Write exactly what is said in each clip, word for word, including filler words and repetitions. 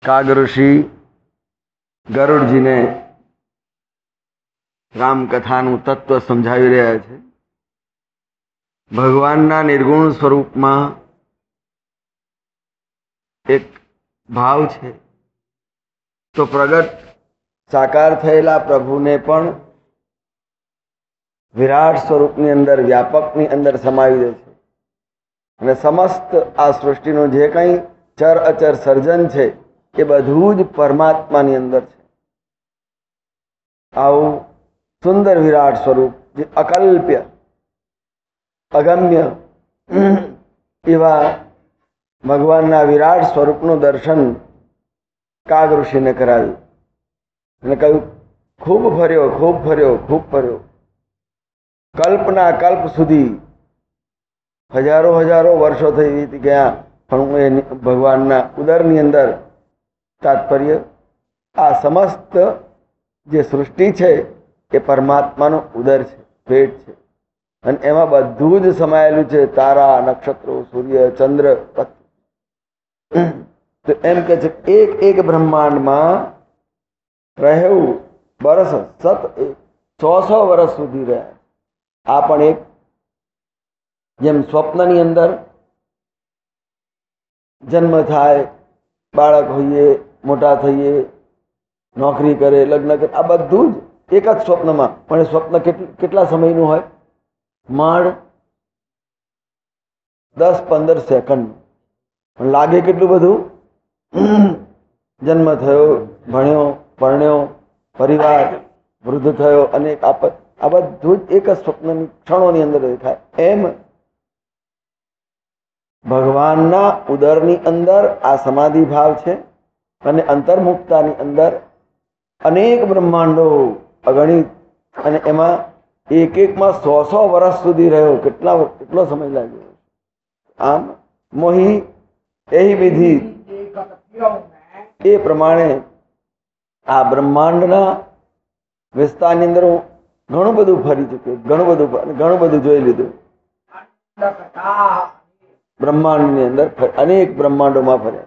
કાગ ઋષિ ગરુડજીને રામકથાનું તત્વ સમજાવી રહ્યા છે. ભગવાનના નિર્ગુણ સ્વરૂપમાં એક ભાવ છે, તો પ્રગટ સાકાર થયેલા પ્રભુને પણ વિરાટ સ્વરૂપની અંદર, વ્યાપકની અંદર સમાવી દે છે. અને સમસ્ત આ સૃષ્ટિનું જે કંઈ ચર અચર સર્જન છે એ બધું જ પરમાત્માની અંદર છે. આવું સુંદર વિરાટ સ્વરૂપ, જે અકલ્પ્ય અગમ્ય એવા ભગવાનના વિરાટ સ્વરૂપનું દર્શન કાગ ઋષિને કરાવ્યું અને કહ્યું, ખૂબ ફર્યો ખૂબ ફર્યો ખૂબ ફર્યો. કલ્પના કલ્પ સુધી હજારો હજારો વર્ષો થઈ વીતી ગયા, પણ હું એ ભગવાનના ઉદરની અંદર તાત્પર્ય આ સમસ્ત જે સૃષ્ટિ છે એ પરમાત્માનો ઉદર છે, પેટ છે. અને એમાં બધું જ સમાયેલું છે, તારા, નક્ષત્રો, સૂર્ય, ચંદ્ર. તો એમ કે છે એક એક બ્રહ્માંડમાં રહેવું વર્ષ સત સો સો વર્ષ સુધી રહ્યા. આ પણ એક, જેમ સ્વપ્નની અંદર જન્મ થાય, બાળક હોઈએ, મોટા થઈએ, નોકરી કરે, લગ્ન કરે, આ બધું જ એક જ સ્વપ્નમાં. પણ એ સ્વપ્ન કેટલા સમયનું હોય? માંડ દસ પંદર સેકન્ડ. પણ લાગે કેટલું બધું. જન્મ થયો, ભણ્યો, પરણ્યો, પરિવાર, વૃદ્ધ થયો, અનેક આપત, આ બધું જ એક જ સ્વપ્નની ક્ષણોની અંદર દેખાય. એમ ભગવાનના ઉદરની અંદર આ સમાધિ ભાવ છે. અને અંતર્મુક્તાની અંદર અનેક બ્રહ્માંડો અગણિત, અને એમાં એક એકમાં સો સો વર્ષ સુધી રહ્યો. કેટલા કેટલો સમય લાગ્યો. આમ મોહી એ વિધિ એ પ્રમાણે આ બ્રહ્માંડના વિસ્તારની અંદર હું ઘણું બધું ફરી ચૂક્યો, ઘણું બધું ઘણું બધું જોઈ લીધું. બ્રહ્માંડની અંદર અનેક બ્રહ્માંડોમાં ફર્યા.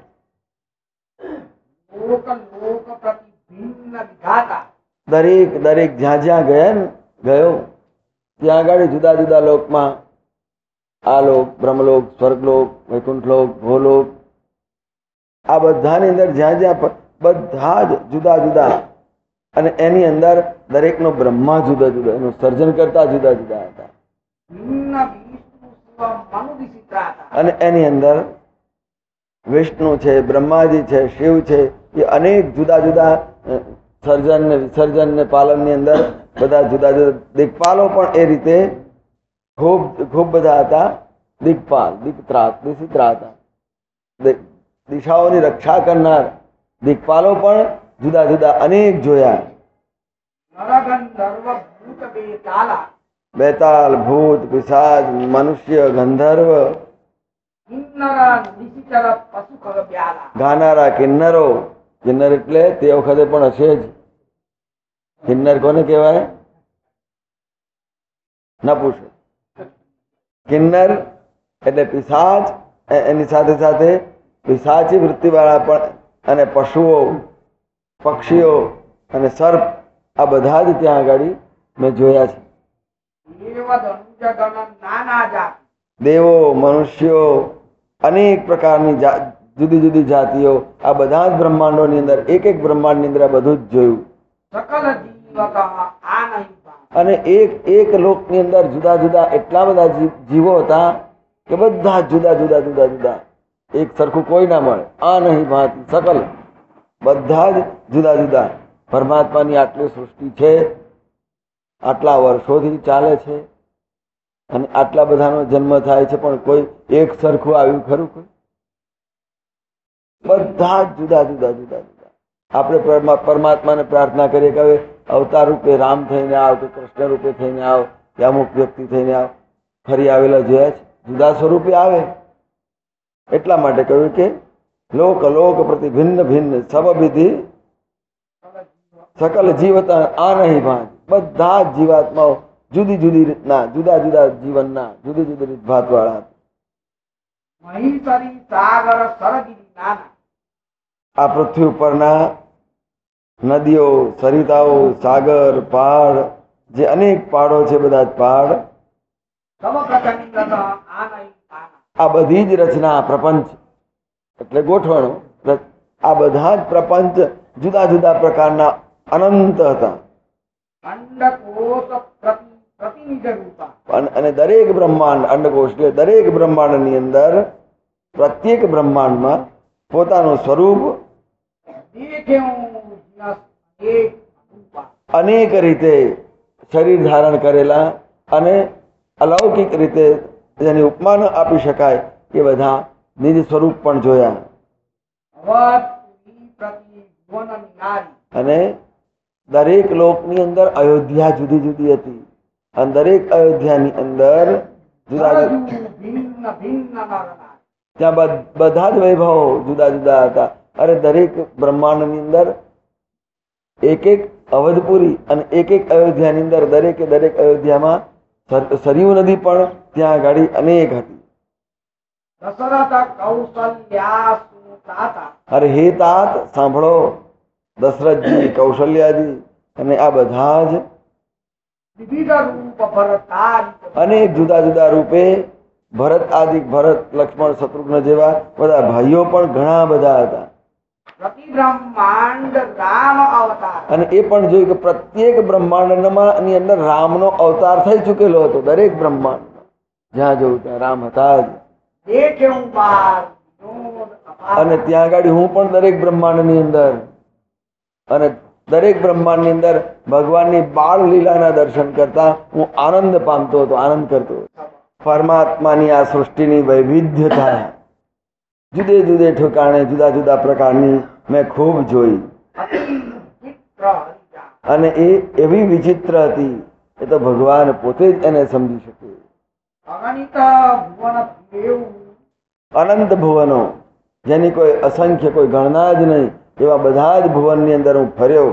દરેક દરેક જ્યાં જ્યાં ગયા ને ગયો ત્યાં આગળ જુદા જુદા લોકમાં, આ લોક, બ્રહ્મલોક, સ્વર્ગલોક, વૈકુંઠલોક, ભોલોક, આ બધાની અંદર જ્યાં જ્યાં બધા જ જુદા જુદા. અને એની અંદર દરેકનો બ્રહ્મા જુદા જુદા, એનું સર્જન કરતા જુદા જુદા હતા. અને એની અંદર વિષ્ણુ છે, બ્રહ્માજી છે, શિવ છે, એ અનેક જુદા જુદા સર્જન ને વિસર્જન ને પાલનની અંદર બધા જુદા જુદા દિક્પાલો પણ એ રીતે ખૂબ ખૂબ બધા હતા. દિક્પાલ, દિક્ત્રાત, દિશિત્રા હતા. દિશાઓની રક્ષા કરનાર દિક્પાલો પણ જુદા જુદા અનેક જોયા. બેતાલ, ભૂત, પિશાચ, મનુષ્ય, ગંધર્વ, ગાનારા કિન્નરો. કિન્નર એટલે તે વખતે પણ હશે જ. કિન્નર કોને કહેવાય? ના પૂછો. કિન્નર એટલે પિશાચ, એની સાથે સાથે પિશાચી વૃત્તિવાળા પણ, અને પશુઓ, પક્ષીઓ અને સર્પ, આ બધા જ ત્યાં આગળ મેં જોયા છે. દેવો, મનુષ્યો, અનેક પ્રકારની જુદી જુદી જાતિઓ, આ બધા જ બ્રહ્માંડોની અંદર, એક એક બ્રહ્માંડની અંદર આ બધું જ જોયું. અને એક એક લોકની અંદર જુદા જુદા એટલા બધા જીવો હતા કે બધા જુદા જુદા જુદા જુદા, એક સરખું કોઈ ના મળે. આ નહીં ભાંતિ સકલ, બધા જ જુદા જુદા. પરમાત્માની આટલી સૃષ્ટિ છે, આટલા વર્ષોથી ચાલે છે, અને આટલા બધાનો જન્મ થાય છે, પણ કોઈ એક સરખું આવ્યું ખરું? કોઈ? બધા જ જુદા જુદા જુદા જુદા. આપણે પરમાત્માને પ્રાર્થના કરીએ કે હવે અવતાર રૂપે રામ થઈને આવ, કે કૃષ્ણ રૂપે થઈને આવ, કે અમુક વ્યક્તિ થઈને આવ. ફરી આવેલા જોયા છે, જુદા સ્વરૂપે આવે. એટલા માટે કહ્યું કે લોક લોક પ્રતિ ભિન્ન ભિન્ન સબ વિધિ સકલ જીવતા આ નહીં ભાંત. બધા જ જીવાત્માઓ જુદી જુદી રીતના, જુદા જુદા જીવનના, જુદી જુદી રીત ભાત વાળા. આ પૃથ્વી ઉપરના નદીઓ, સરિતાઓ, સાગર, પહાડ, જે અનેક પહાડો છે, બધા જ પહાડ, આ બધી જ રચના પ્રપંચ એટલે ગોઠવણો, આ બધા જ પ્રપંચ જુદા જુદા પ્રકારના અનંત હતા. અને દરેક બ્રહ્માંડ અંડકોશ એટલે દરેક બ્રહ્માંડ ની અંદર પ્રત્યેક બ્રહ્માંડમાં પોતાનું સ્વરૂપ અનેક રીતે શરીર ધારણ કરેલા અને અલૌકિક રીતે જેની ઉપમા ન આપી શકાય એ બધા નિજ સ્વરૂપ પણ જોયા. અને દરેક લોકની અંદર અયોધ્યા જુદી જુદી હતી અને દરેક અયોધ્યાની અંદર જુદા ત્યાં બધા જ વૈભવો જુદા જુદા હતા. અરે દરેક બ્રહ્માંડની અંદર એક એક અવધપુરી અને એક એક અયોધ્યાની અંદર દરેકે દરેક અયોધ્યામાં સરયુ નદી પણ ત્યાં ગાડી અનેક હતી. અરે હે તાત સાંભળો, દશરથજી, કૌશલ્યાજી અને આ બધા જ અનેક જુદા જુદા રૂપે ભરત આદિ, ભરત, લક્ષ્મણ, શત્રુઘ્ન જેવા બધા ભાઈઓ પણ ઘણા બધા હતા. અને એ પણ જોયું કે પ્રત્યેક બ્રહ્માંડમાં ની અંદર રામનો અવતાર થઈ ચુકેલો હતો. દરેક બ્રહ્માંડ જ્યાં જવું ત્યાં રામ હતા જ. અને ત્યાં આગળ હું પણ દરેક બ્રહ્માંડ ની અંદર અને દરેક બ્રહ્માંડ ની અંદર ભગવાનની બાળ લીલાના દર્શન કરતા હું આનંદ પામતો હતો, આનંદ કરતો હતો. પરમાત્માની આ સૃષ્ટિની વૈવિધ્યતા જુદે જુદે ઠેકાણે જુદા જુદા પ્રકારની મેં ખૂબ જોઈ અને એ એવી વિચિત્ર હતી એ તો ભગવાન પોતે જ એને સમજી શકે. અનંત ભુવનો જેની કોઈ અસંખ્ય કોઈ ગણના જ નહીં એવા બધા જ ભુવનની અંદર હું ફર્યો,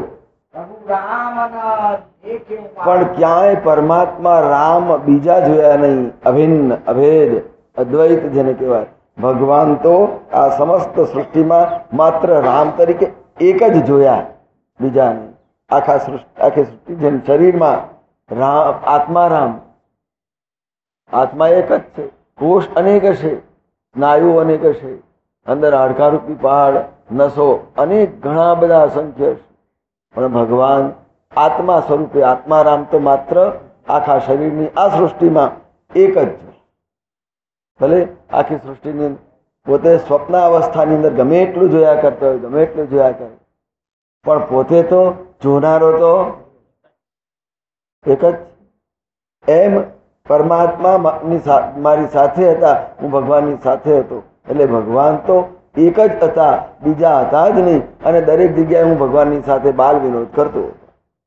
પણ ક્યાંય પરમાત્મા રામ બીજા જોયા નહીં. અભિન્ન, અભેદ, અદ્વૈત જેને કહેવાય. ભગવાન તો આ સમસ્ત સૃષ્ટિમાં માત્ર રામ તરીકે એક જ જોયા, બીજા નહીં. આખા સૃષ્ટિ આખી સૃષ્ટિ જેમ શરીરમાં રામ, આત્મા રામ, આત્મા એક જ છે. કોષ અનેક છે, સ્નાયુ અનેક છે, અંદર હાડકારૂપી પહાડ, નસો અનેક ઘણા બધા અસંખ્ય છે, પણ ભગવાન આત્મા સ્વરૂપે આત્મારામ તો માત્ર આખા શરીરની આ સૃષ્ટિમાં એક જ છે. ભલે આખી સૃષ્ટિની પોતે સ્વપ્ન અવસ્થાની અંદર ગમે એટલું જોયા કરતો હોય, ગમે એટલું જોયા કરે, પણ પોતે તો જોનારો તો એક જ. એમ પરમાત્મા મારી સાથે હતા, હું ભગવાનની સાથે હતો, એટલે ભગવાન તો એક જ હતા, બીજા હતા જ નહીં. અને દરેક જગ્યાએ હું ભગવાનની સાથે બાલ વિનોદ કરતો હતો.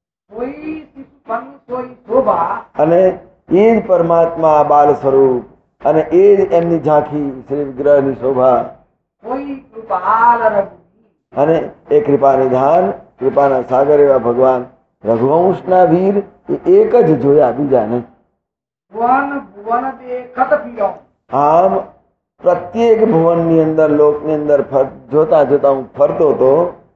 અને એ જ પરમાત્મા બાલ સ્વરૂપ અને એ જ એમની ઝાંખી શ્રી વિગ્રહની શોભા. અને એ કૃપા નિધાન, કૃપાના સાગર એવા ભગવાન રઘુવંશના વીર એ એક જ જોયા, બીજા નહીં. આમ પ્રત્યેક ભુવન ની અંદર, લોક ની અંદર જોતા જોતા હું ફરતો હતો.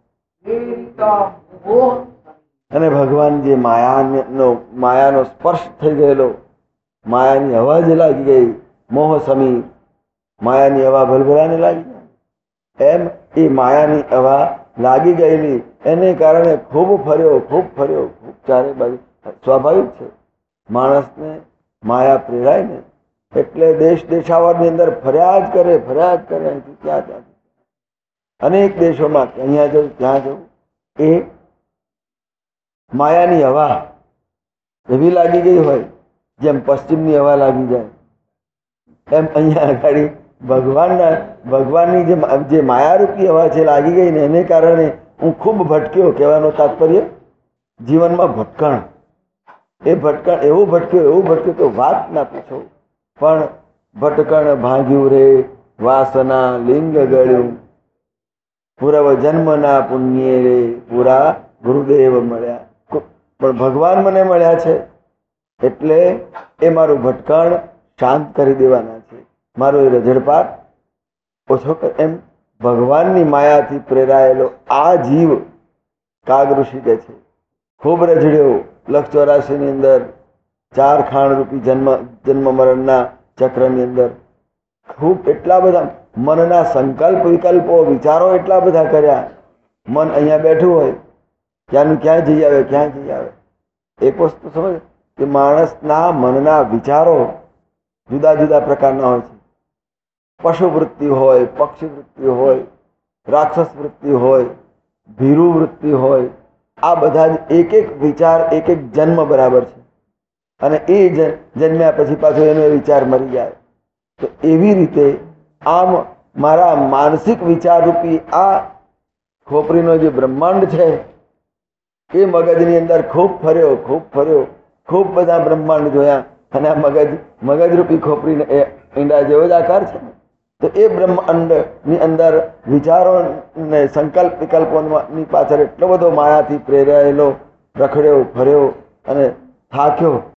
અને ભગવાન જે માયાનો માયાનો સ્પર્શ થઈ ગયેલો, માયાની હવા જ લાગી ગઈ, મોહ સમીર માયાની હવા ભલભલાને લાગી ગઈ. એમ એ માયાની હવા લાગી ગયેલી એને કારણે ખૂબ ફર્યો, ખૂબ ફર્યો, ખૂબ ચારે બાજુ. સ્વાભાવિક છે, માણસને માયા પ્રેરાય ને એટલે દેશ દેશાવરની અંદર ફરિયાદ કરે, ફરિયાદ કરે, અહીંથી ત્યાં ત્યાં અનેક દેશોમાં અહીંયા જવું, ત્યાં જવું. એ માયાની હવા એવી લાગી ગઈ હોય જેમ પશ્ચિમની હવા લાગી જાય, એમ અહીંયા આગળ ભગવાનના ભગવાનની જે જે માયારૂપી હવા છે લાગી ગઈ ને એને કારણે હું ખૂબ ભટક્યો. કહેવાનો તાત્પર્ય જીવનમાં ભટકણ, એ ભટકણ એવું ભટક્યો, એવું ભટક્યો તો વાત ના પૂછો. પણ ભટકણ ભાગ્યું રે વાસના લિંગ ગળ્યું, પૂર્વ જન્મના પુણ્ય રે પૂરા ગુરુદેવ મળ્યા. પણ ભગવાન મને મળ્યા છે એટલે એ મારું ભટકણ શાંત કરી દેવાના છે, મારો એ રજડપાટ ઓછો. એમ ભગવાનની માયાથી પ્રેરાયેલો આ જીવ કાગ ઋષિ કહે છે ખૂબ રજડ્યો લક્ષ ચોરાશી ની અંદર ચાર ખાણ રૂપી જન્મ જન્મ મરણના ચક્રની અંદર ખૂબ એટલા બધા મનના સંકલ્પ વિકલ્પો વિચારો એટલા બધા કર્યા. મન અહીંયા બેઠું હોય ક્યાંનું ક્યાં જઈ આવે ક્યાં જઈ આવે. એક વસ્તુ સમજ કે માણસના મનના વિચારો જુદા જુદા પ્રકારના હોય છે. પશુ વૃત્તિ હોય, પક્ષી વૃત્તિ હોય, રાક્ષસ વૃત્તિ હોય, ભીરુ વૃત્તિ હોય. આ બધા જ એક એક વિચાર એક એક જન્મ બરાબર છે અને એ જન્મ્યા પછી પાછો એનો એ વિચાર મરી જાય. તો એવી રીતે આમ મારા માનસિક વિચાર રૂપી આ ખોપરીનો જે બ્રહ્માંડ છે એ મગજની અંદર ખૂબ ફર્યો ખૂબ ફર્યો ખૂબ બધા બ્રહ્માંડ જોયા અને આ મગજ મગજરૂપી ખોપરીને એ ઈંડા જેવો જ આકાર છે. તો એ બ્રહ્માંડ ની અંદર વિચારો ને સંકલ્પ વિકલ્પોની પાછળ એટલો બધો માયાથી પ્રેરાયેલો રખડ્યો ફર્યો અને થાક્યો